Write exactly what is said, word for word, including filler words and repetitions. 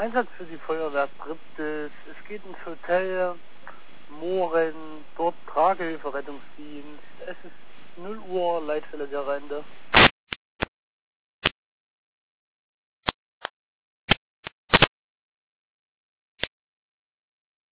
Einsatz für die Feuerwehr Triptis. Es geht ins Hotel Mohren, dort Tragehilfe Rettungsdienst. Es ist null Uhr, Leitstelle Gerende.